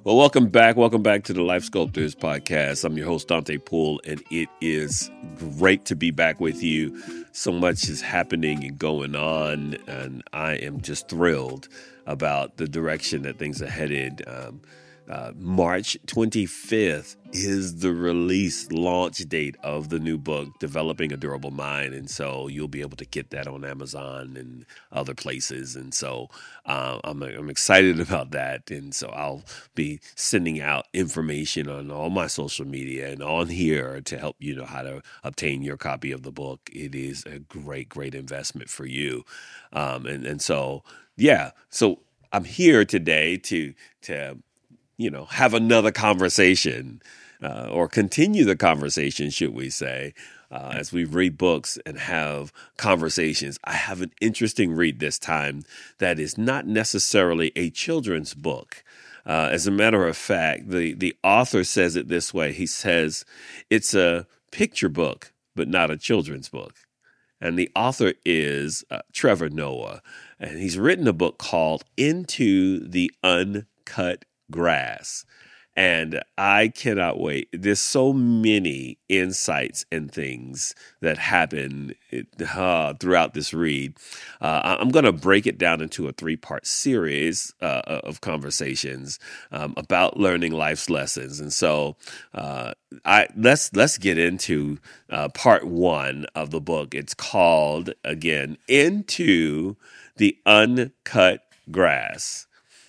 Well, welcome back. Welcome back to the Life Sculptors podcast. I'm your host, Dante Poole, and it is great to be back with you. So much is happening and going on, and I am just thrilled about the direction that things are headed. March 25th is the release launch date of the new book, Developing a Durable Mind. And so you'll be able to get that on Amazon and other places. And so I'm excited about that. And so I'll be sending out information on all my social media and on here to help you know how to obtain your copy of the book. It is a great, great investment for you. So I'm here today to have another conversation or continue the conversation, should we say, as we read books and have conversations. I have an interesting read this time that is not necessarily a children's book. As a matter of fact, the author says it this way. He says it's a picture book, but not a children's book. And the author is Trevor Noah. And he's written a book called Into the Uncut Grass. And I cannot wait. There's so many insights and things that happen throughout this read. I'm going to break it down into a 3-part series of conversations about learning life's lessons. And so let's get into part 1 of the book. It's called, again, Into the Uncut Grass.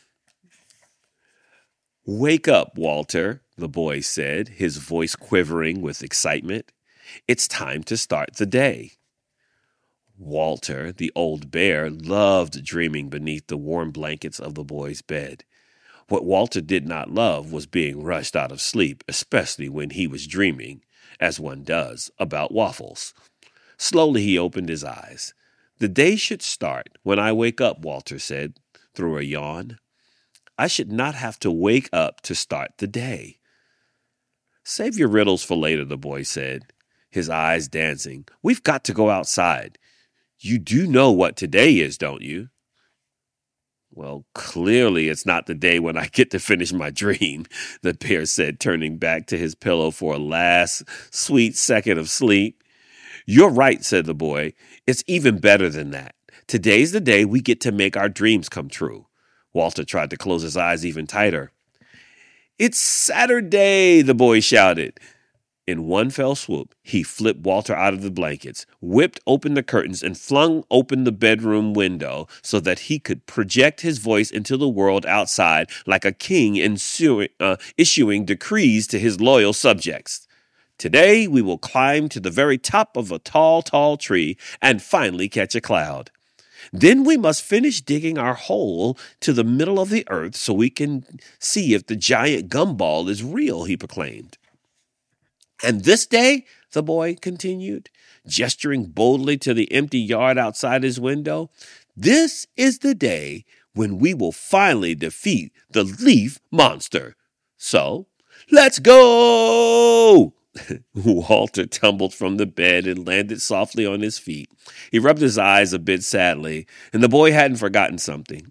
"Wake up, Walter," the boy said, his voice quivering with excitement. "It's time to start the day." Walter, the old bear, loved dreaming beneath the warm blankets of the boy's bed. What Walter did not love was being rushed out of sleep, especially when he was dreaming, as one does, about waffles. Slowly he opened his eyes. "The day should start when I wake up," Walter said, through a yawn. "I should not have to wake up to start the day." "Save your riddles for later," the boy said, his eyes dancing. "We've got to go outside. You do know what today is, don't you?" "Well, clearly it's not the day when I get to finish my dream," the bear said, turning back to his pillow for a last sweet second of sleep. "You're right," said the boy. "It's even better than that. Today's the day we get to make our dreams come true." Walter tried to close his eyes even tighter. "It's Saturday," the boy shouted. In one fell swoop, he flipped Walter out of the blankets, whipped open the curtains, and flung open the bedroom window so that he could project his voice into the world outside like a king issuing decrees to his loyal subjects. "Today we will climb to the very top of a tall, tall tree and finally catch a cloud. Then we must finish digging our hole to the middle of the earth so we can see if the giant gumball is real," he proclaimed. "And this day," the boy continued, gesturing boldly to the empty yard outside his window, "this is the day when we will finally defeat the leaf monster. So, let's go!" Walter tumbled from the bed and landed softly on his feet. He rubbed his eyes a bit sadly, and the boy had forgotten something,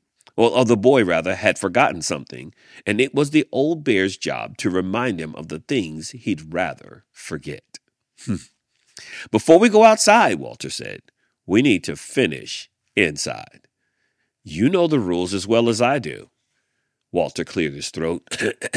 and it was the old bear's job to remind him of the things he'd rather forget. "Before we go outside," Walter said, "we need to finish inside. You know the rules as well as I do." Walter cleared his throat.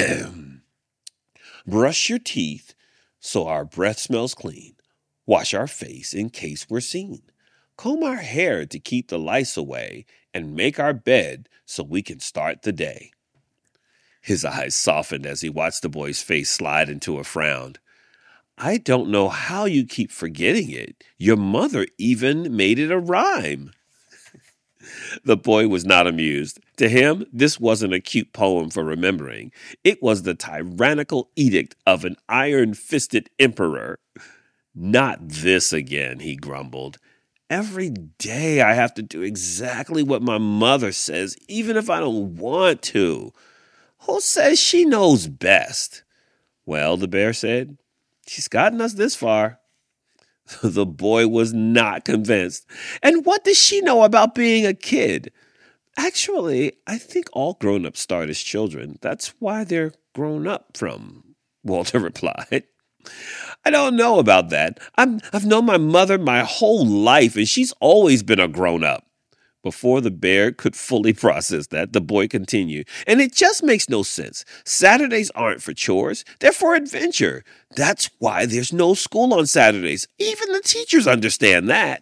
"Brush your teeth so our breath smells clean. Wash our face in case we're seen. Comb our hair to keep the lice away, and make our bed so we can start the day." His eyes softened as he watched the boy's face slide into a frown. "I don't know how you keep forgetting it. Your mother even made it a rhyme." The boy was not amused. To him, this wasn't a cute poem for remembering. It was the tyrannical edict of an iron-fisted emperor. "Not this again," he grumbled. "Every day I have to do exactly what my mother says, even if I don't want to. Who says she knows best?" "Well," the bear said, "she's gotten us this far." The boy was not convinced. "And what does she know about being a kid?" Actually, I think all grown-ups start as children. That's why they're grown up from, Walter replied. I don't know about that. I've known my mother my whole life, and she's always been a grown-up. Before the bear could fully process that, the boy continued, and it just makes no sense. Saturdays aren't for chores, they're for adventure. That's why there's no school on Saturdays. Even the teachers understand that.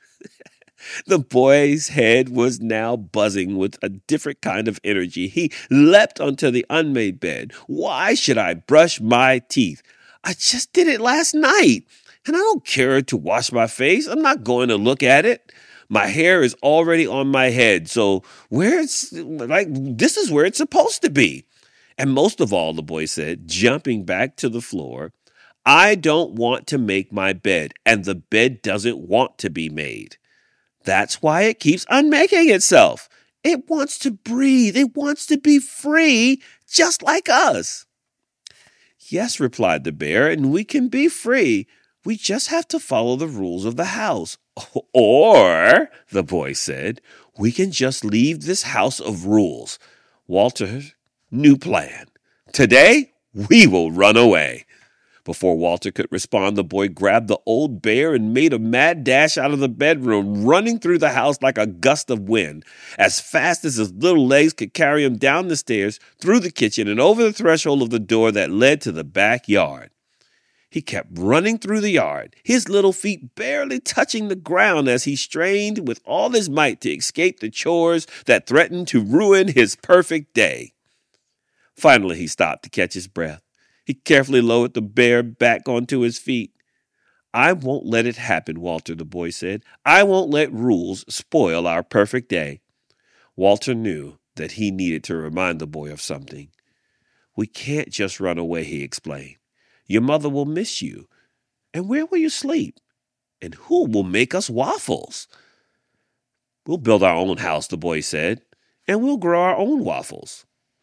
The boy's head was now buzzing with a different kind of energy. He leapt onto the unmade bed. Why should I brush my teeth? I just did it last night, and I don't care to wash my face. I'm not going to look at it. My hair is already on my head, so this is where it's supposed to be. And most of all, the boy said, jumping back to the floor, I don't want to make my bed, and the bed doesn't want to be made. That's why it keeps unmaking itself. It wants to breathe. It wants to be free, just like us. Yes, replied the bear, and we can be free. We just have to follow the rules of the house. Or, the boy said, we can just leave this house of rules. Walter's new plan. Today, we will run away. Before Walter could respond, the boy grabbed the old bear and made a mad dash out of the bedroom, running through the house like a gust of wind. As fast as his little legs could carry him down the stairs, through the kitchen, and over the threshold of the door that led to the backyard. He kept running through the yard, his little feet barely touching the ground as he strained with all his might to escape the chores that threatened to ruin his perfect day. Finally, he stopped to catch his breath. He carefully lowered the bear back onto his feet. I won't let it happen, Walter, the boy said. I won't let rules spoil our perfect day. Walter knew that he needed to remind the boy of something. We can't just run away, he explained. Your mother will miss you. And where will you sleep? And who will make us waffles? We'll build our own house, the boy said, and we'll grow our own waffles.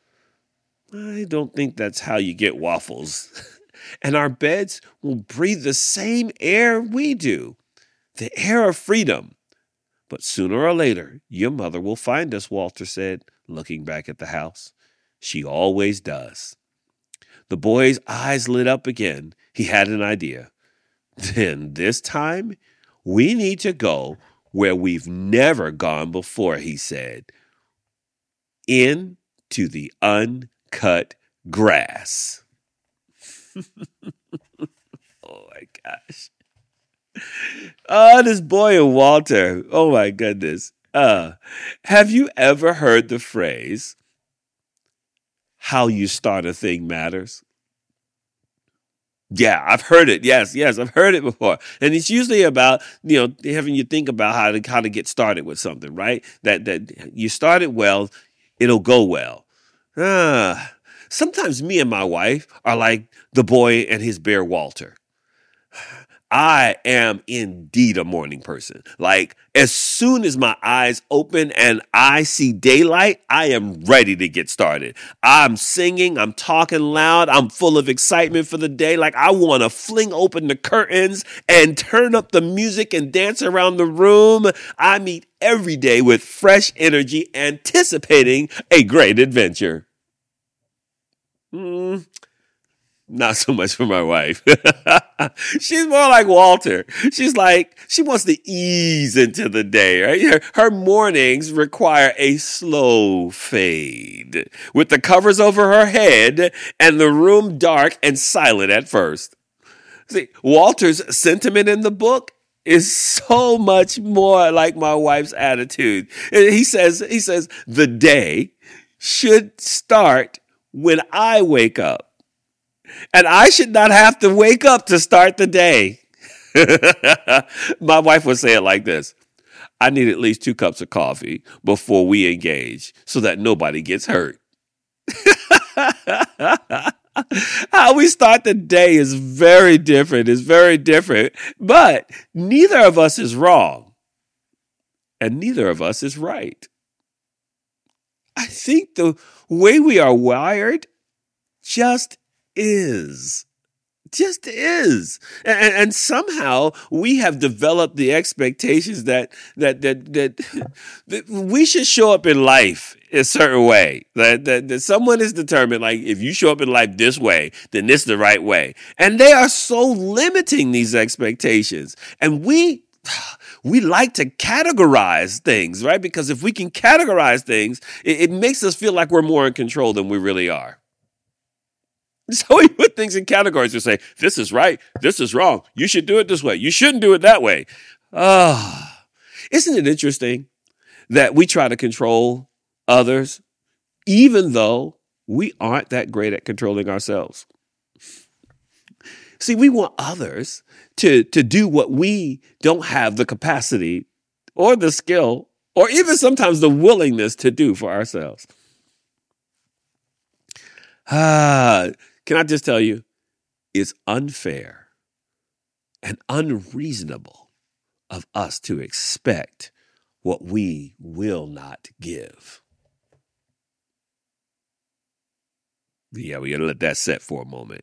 I don't think that's how you get waffles. And our beds will breathe the same air we do, the air of freedom. But sooner or later, your mother will find us, Walter said, looking back at the house. She always does. The boy's eyes lit up again. He had an idea. Then this time, we need to go where we've never gone before, he said. Into the uncut grass. Oh my gosh. Oh, this boy and Walter. Oh my goodness. Have you ever heard the phrase, how you start a thing matters? Yeah, I've heard it. Yes, I've heard it before. And it's usually about, having you think about how to get started with something, right? That you start it well, it'll go well. Sometimes me and my wife are like the boy and his bear Walter. I am indeed a morning person. Like, as soon as my eyes open and I see daylight, I am ready to get started. I'm singing, I'm talking loud, I'm full of excitement for the day. Like, I want to fling open the curtains and turn up the music and dance around the room. I meet every day with fresh energy, anticipating a great adventure. Not so much for my wife. She's more like Walter. She wants to ease into the day, right? Her mornings require a slow fade, with the covers over her head and the room dark and silent at first. See, Walter's sentiment in the book is so much more like my wife's attitude. He says, the day should start when I wake up. And I should not have to wake up to start the day. My wife would say it like this. I need at least 2 cups of coffee before we engage so that nobody gets hurt. How we start the day is very different. But neither of us is wrong. And neither of us is right. I think the way we are wired just is. just is. And somehow we have developed the expectations that we should show up in life a certain way. That someone is determined, like, if you show up in life this way, then this is the right way. And they are so limiting these expectations. And we like to categorize things, right? Because if we can categorize things, it makes us feel like we're more in control than we really are. So we put things in categories and say, this is right, this is wrong. You should do it this way. You shouldn't do it that way. Isn't it interesting that we try to control others, even though we aren't that great at controlling ourselves? See, we want others to do what we don't have the capacity or the skill or even sometimes the willingness to do for ourselves. Can I just tell you, it's unfair and unreasonable of us to expect what we will not give. Yeah, we got to let that set for a moment.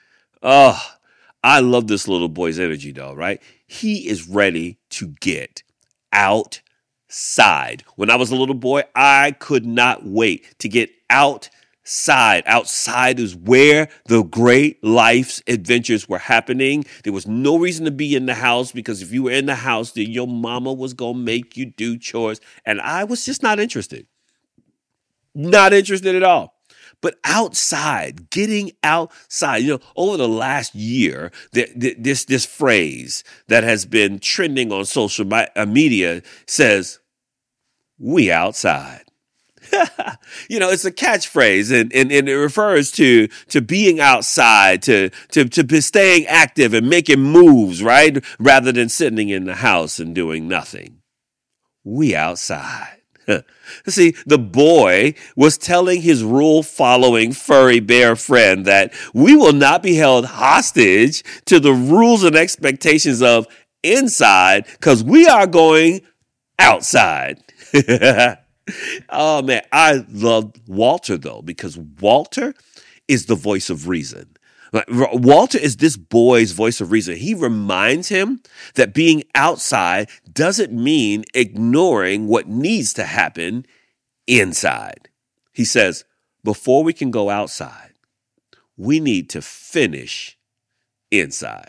I love this little boy's energy, though, right? He is ready to get outside. When I was a little boy, I could not wait to get outside. Outside is where the great life's adventures were happening. There was no reason to be in the house, because if you were in the house, then your mama was going to make you do chores. And I was just not interested. Not interested at all. But outside, getting outside, over the last year, this phrase that has been trending on social media says, "We outside." It's a catchphrase, and it refers to being outside, to staying active and making moves, right? Rather than sitting in the house and doing nothing. We outside. See, the boy was telling his rule-following furry bear friend that we will not be held hostage to the rules and expectations of inside, because we are going outside. Oh, man, I love Walter, though, because Walter is the voice of reason. Walter is this boy's voice of reason. He reminds him that being outside doesn't mean ignoring what needs to happen inside. He says, before we can go outside, we need to finish inside.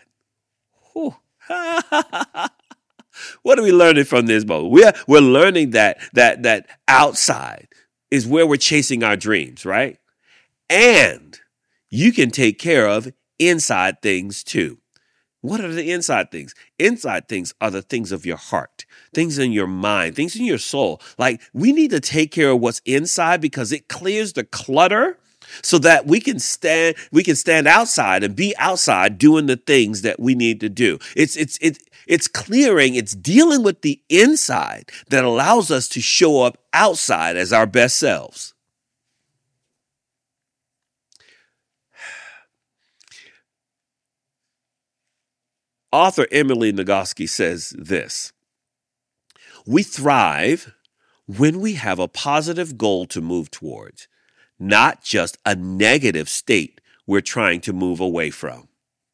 What are we learning from this moment? We're learning that outside is where we're chasing our dreams, right? And you can take care of inside things too. What are the inside things? Inside things are the things of your heart, things in your mind, things in your soul. Like, we need to take care of what's inside because it clears the clutter so that we can stand outside and be outside doing the things that we need to do. It's clearing, it's dealing with the inside that allows us to show up outside as our best selves. Author Emily Nagoski says this: we thrive when we have a positive goal to move towards, not just a negative state we're trying to move away from.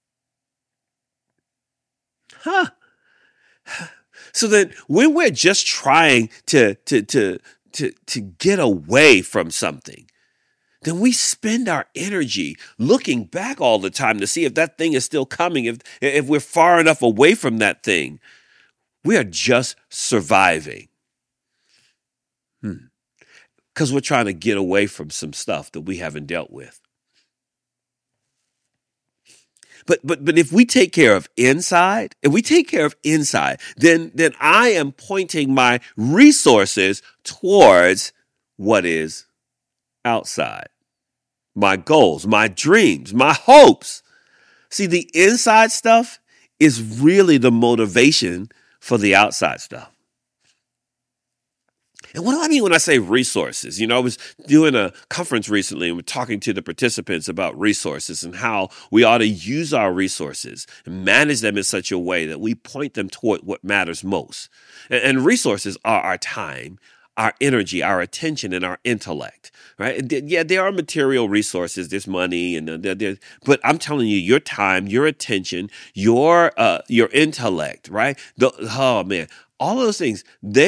So then when we're just trying to get away from something, then we spend our energy looking back all the time to see if that thing is still coming, if we're far enough away from that thing. We are just surviving. Because we're trying to get away from some stuff that we haven't dealt with. But if we take care of inside, then I am pointing my resources towards what is outside. My goals, my dreams, my hopes. See, the inside stuff is really the motivation for the outside stuff. And what do I mean when I say resources? I was doing a conference recently and we're talking to the participants about resources and how we ought to use our resources and manage them in such a way that we point them toward what matters most. And resources are our time, our energy, our attention, and our intellect, right? Yeah, there are material resources. There's money, and but I'm telling you, your time, your attention, your intellect, right? Oh man, all of those things,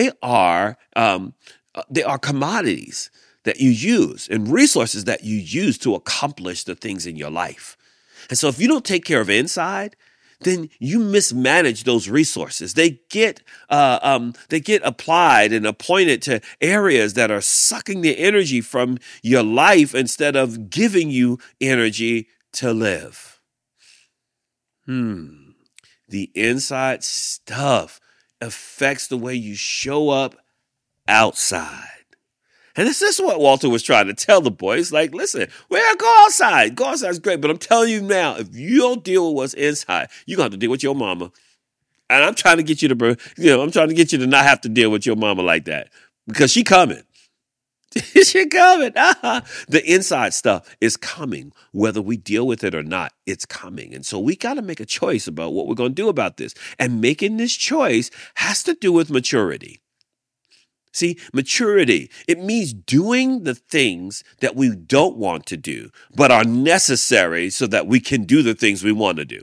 they are commodities that you use and resources that you use to accomplish the things in your life. And so if you don't take care of inside, then you mismanage those resources. They get applied and appointed to areas that are sucking the energy from your life instead of giving you energy to live. The inside stuff affects the way you show up outside. And this is what Walter was trying to tell the boys. Like, listen, go outside. Go outside is great. But I'm telling you now, if you don't deal with what's inside, you're going to have to deal with your mama. And I'm trying to get you to not have to deal with your mama like that. Because she coming. She coming. The inside stuff is coming. Whether we deal with it or not, it's coming. And so we got to make a choice about what we're going to do about this. And making this choice has to do with maturity. See, maturity, it means doing the things that we don't want to do, but are necessary so that we can do the things we want to do.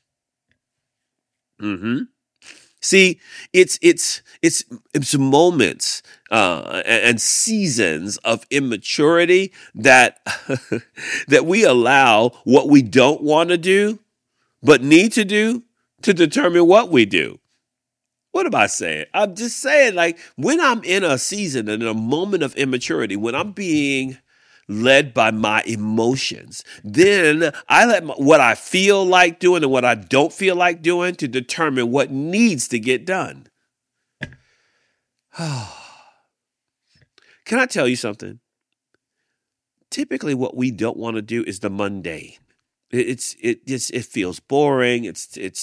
See, it's moments and seasons of immaturity that that we allow what we don't want to do, but need to do to determine what we do. What am I saying? I'm just saying, like, when I'm in a season and in a moment of immaturity, when I'm being led by my emotions, then I let what I feel like doing and what I don't feel like doing to determine what needs to get done. Can I tell you something? Typically, what we don't want to do is the mundane. It feels boring. I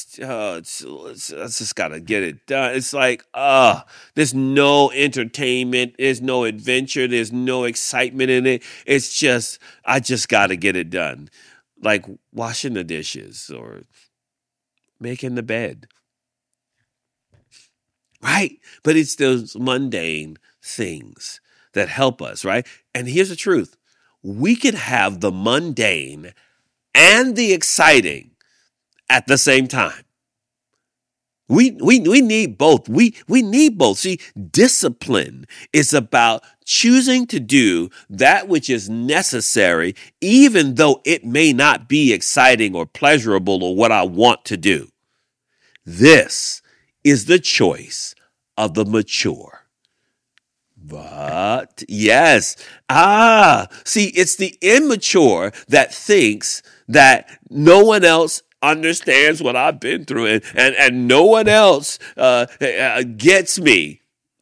just gotta get it done. It's like, there's no entertainment, there's no adventure, there's no excitement in it. It's just, I just gotta get it done. Like washing the dishes or making the bed. Right? But it's those mundane things that help us, right? And here's the truth. We can have the mundane and the exciting at the same time. We need both. We need both. See, discipline is about choosing to do that which is necessary, even though it may not be exciting or pleasurable or what I want to do. This is the choice of the mature. But yes, see, it's the immature that thinks that no one else understands what I've been through and no one else gets me.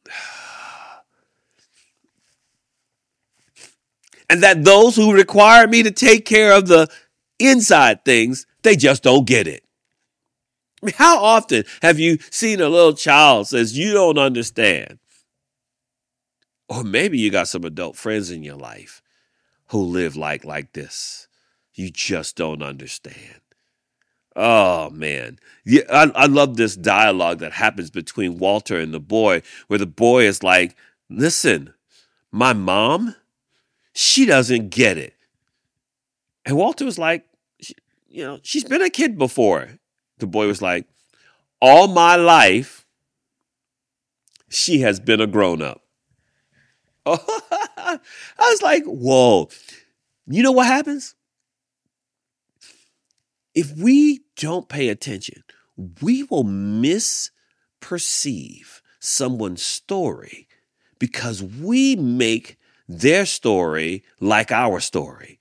And that those who require me to take care of the inside things, they just don't get it. I mean, how often have you seen a little child says, you don't understand? Or maybe you got some adult friends in your life who live like this. You just don't understand. Oh, man. Yeah, I love this dialogue that happens between Walter and the boy, where the boy is like, listen, my mom, she doesn't get it. And Walter was like, she's been a kid before. The boy was like, all my life, she has been a grown-up. I was like, whoa. You know what happens? If we don't pay attention, we will misperceive someone's story because we make their story like our story.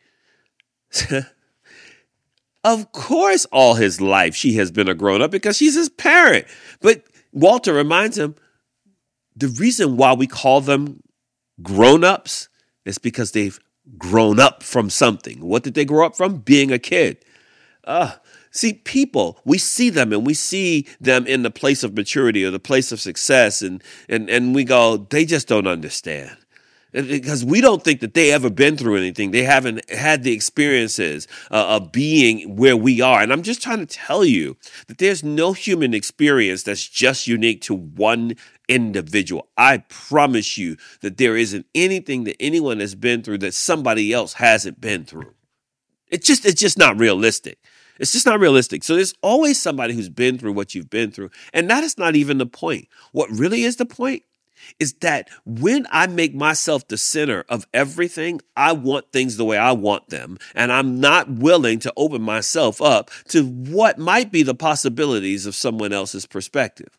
Of course, all his life she has been a grown-up because she's his parent. But Walter reminds him, the reason why we call them grown-ups is because they've grown up from something. What did they grow up from? Being a kid. See, people, we see them and we see them in the place of maturity or the place of success, and we go, they just don't understand. because we don't think that they ever been through anything. They haven't had the experiences of being where we are. And I'm just trying to tell you that there's no human experience that's just unique to one individual. I promise you that there isn't anything that anyone has been through that somebody else hasn't been through. It's just not realistic. It's just not realistic. So there's always somebody who's been through what you've been through. And that is not even the point. What really is the point is that when I make myself the center of everything, I want things the way I want them. And I'm not willing to open myself up to what might be the possibilities of someone else's perspective.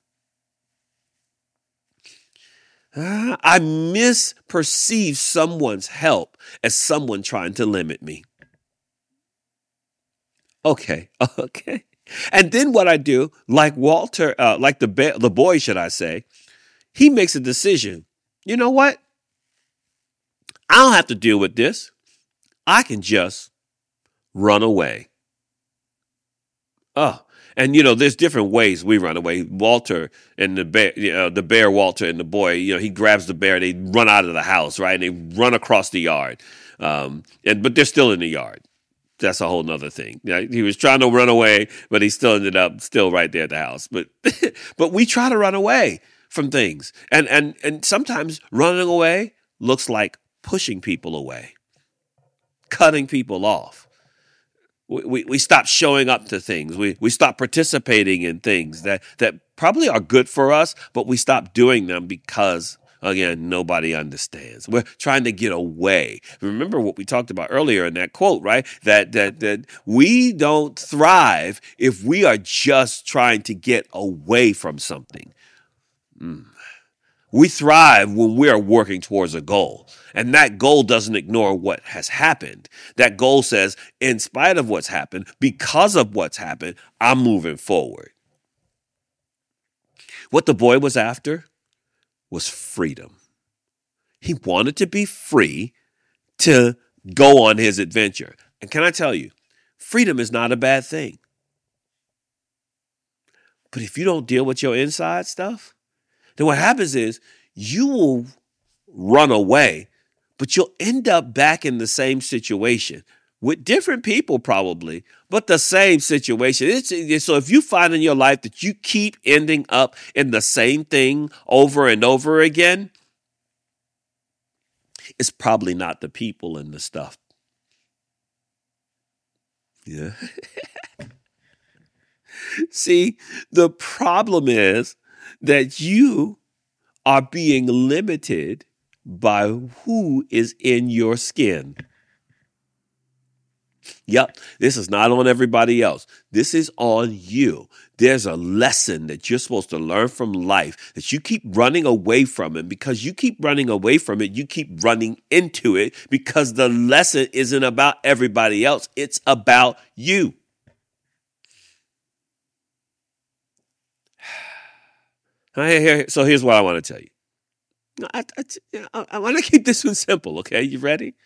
I misperceive someone's help as someone trying to limit me. Okay. And then what I do, like Walter, like the boy, should I say, he makes a decision. You know what? I don't have to deal with this. I can just run away. Oh, and there's different ways we run away. Walter and the bear Walter and the boy, he grabs the bear, they run out of the house, right? And they run across the yard. But they're still in the yard. That's a whole nother thing. He was trying to run away, but he still ended up still right there at the house. But but we try to run away from things. And sometimes running away looks like pushing people away, cutting people off. We stop showing up to things. We stop participating in things that probably are good for us, but we stop doing them because, again, nobody understands. We're trying to get away. Remember what we talked about earlier in that quote, right? That we don't thrive if we are just trying to get away from something. We thrive when we are working towards a goal. And that goal doesn't ignore what has happened. That goal says, in spite of what's happened, because of what's happened, I'm moving forward. What the boy was after was freedom. He wanted to be free to go on his adventure. And can I tell you, freedom is not a bad thing. But if you don't deal with your inside stuff, then what happens is you will run away, but you'll end up back in the same situation with different people probably, but the same situation. So if you find in your life that you keep ending up in the same thing over and over again, it's probably not the people and the stuff. Yeah. See, the problem is that you are being limited by who is in your skin. Yep, this is not on everybody else. This is on you. There's a lesson that you're supposed to learn from life that you keep running away from. And because you keep running away from it, you keep running into it because the lesson isn't about everybody else. It's about you. So here's what I want to tell you. I want to keep this one simple, okay? You ready?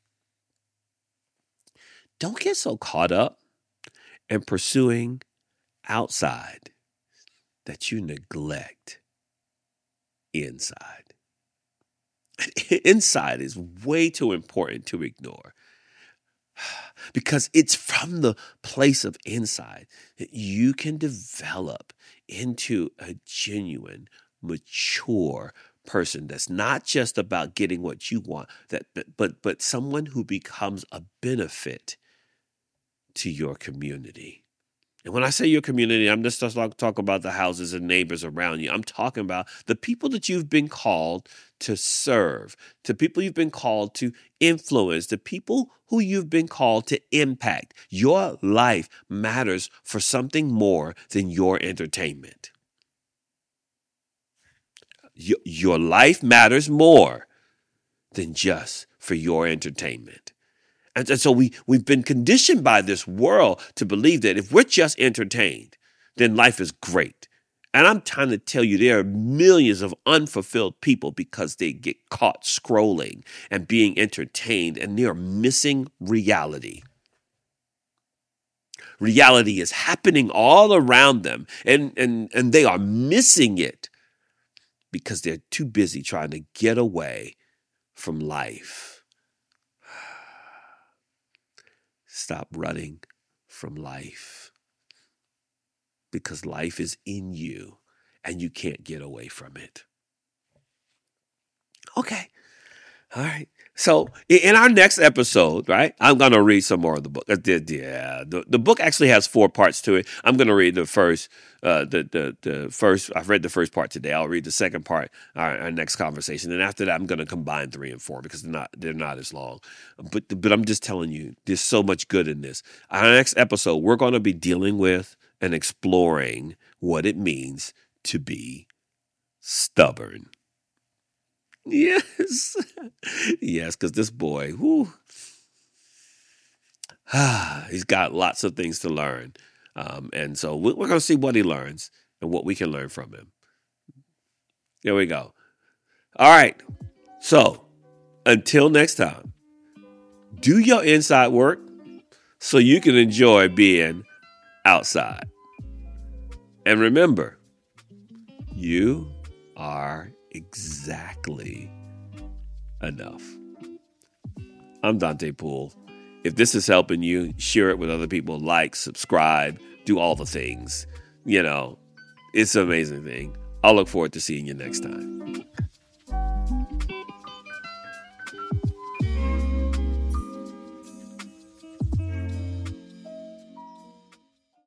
Don't get so caught up in pursuing outside that you neglect inside. Inside is way too important to ignore because it's from the place of inside that you can develop into a genuine, mature person that's not just about getting what you want, but someone who becomes a benefit to your community. And when I say your community, I'm just talking about the houses and neighbors around you. I'm talking about the people that you've been called to serve, to people you've been called to influence, the people who you've been called to impact. Your life matters for something more than your entertainment. Your life matters more than just for your entertainment. And so we've been conditioned by this world to believe that if we're just entertained, then life is great. And I'm trying to tell you, there are millions of unfulfilled people because they get caught scrolling and being entertained, and they're missing reality. Reality is happening all around them, and they are missing it because they're too busy trying to get away from life. Stop running from life. Because life is in you and you can't get away from it. Okay. All right. So in our next episode, right, I'm going to read some more of the book. The book actually has 4 parts to it. I'm going to read the first, the first. I've read the first part today. I'll read the second part, our next conversation, and after that, I'm going to combine 3 and 4 because they're not as long. But I'm just telling you, there's so much good in this. Our next episode, we're going to be dealing with and exploring what it means to be stubborn. Yes. Yes, because this boy, he's got lots of things to learn. And so we're going to see what he learns and what we can learn from him. There we go. All right. So until next time, do your inside work so you can enjoy being outside. And remember, you are exactly enough. I'm Dante Poole. If this is helping you, share it with other people, like, subscribe, do all the things. It's an amazing thing. I'll look forward to seeing you next time.